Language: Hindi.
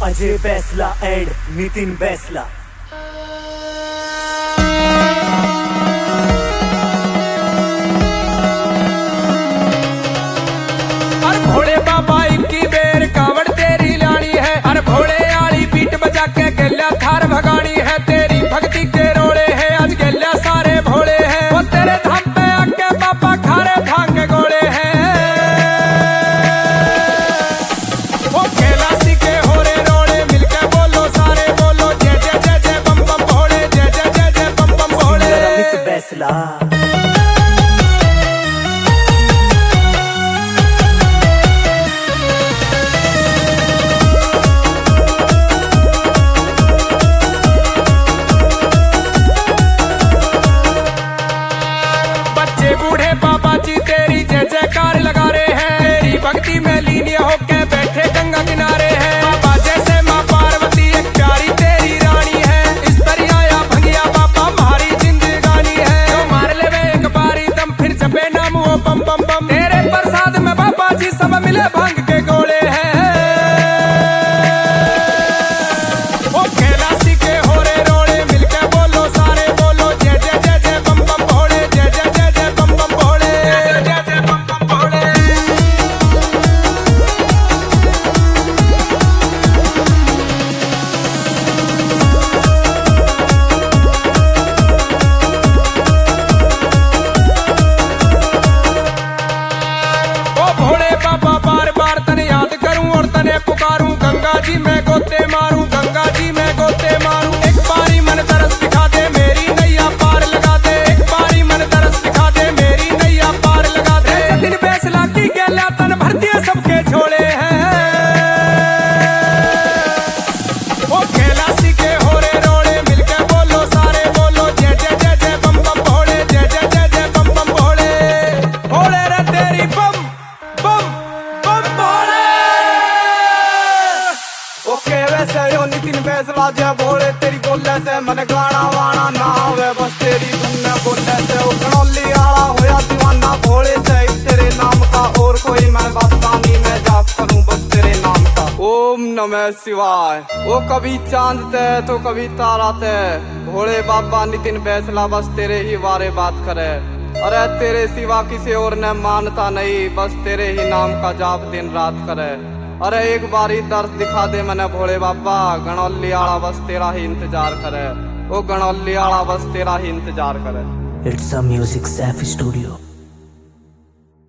अजय बैसला एंड नितिन बैसला। अरे भोले बाबा इक्की बेर कावड़ तेरी लानी है। अरे भोले आली बीट बजा के गल्या थार भगानी है। तेरी भक्ति के रोले है आज गल्या सारे भोले हैं। वो तेरे धाम पे आके बाबा खारे भांग के गोले हैं। वो कैलाशी के होरे रोले मिलके बोलो सारे बोलो जय जय जय जय बम बम भोले जय जय जय जय बम बम भोले। अमित बैसला बूढ़े बाबा जी तेरी जय जयकार लगा रहे हैं। तेरी भक्ति में लीन होके बैठे गंगा किनारे हैं। बाबा जैसे माँ पार्वती एक प्यारी तेरी रानी है। इस दरिया या भंगिया बाबा हमारी जिंदगानी है। जो मार ले वे एक बारी दम फिर जपे नाम वो बम बम बम। तेरे प्रसाद में बाबा जी सब मिले भांग के गोले हैं। वो कैलाशी के होरे रोले मिलके बोलो सारे बोलो जय जय जय जय बम बम भोले जय जय जय जय बम बम भोले जय जय जय बम बम भोले। ओ भोले बाबा बार बार तने याद करूं और तने पुकारूं। गंगा जी में गोते मारूं गंगा जी में गोते मारूं। एक बारी मन तरस दिखा दे मेरी नैया पार लगा दे। एक बारी मन तरस दिखा दे मेरी नैया पार लगा दे। दिन बैसला की गैला तन भर दिए सबके झोले हैं। वो कैलाशी के होरे रोले मिलके बोलो सारे बोलो जय जय जय जय बम बम भोले जय जय जय जय बम बम भोले। भोले रे तेरी बम बम बम भोले। ओके वैसे यो नितिन बैसला जे भोले तेरी बोले से मन गाना वाना ना होवे बस तेरी धुन में बोले से। ओ गणोली आला होया दीवाना भोले से। तेरे नाम का और कोई मैं बातानी में जाप करूं बस तेरे नाम का। ओम नमः शिवाय। वो कभी चांद ते तो कभी तारा ते। भोले बाबा नितिन बैसला बस तेरे ही बारे बात करे। अरे तेरे सिवा किसी और ने मानता नहीं बस तेरे ही नाम का जाप दिन रात करे। अरे एक बारी दर्द दिखा दे मैंने भोले बाबा। गणौली आला बस तेरा ही इंतजार करे। ओ गणौली आला बस तेरा ही इंतजार करे। It's a music Saif studio.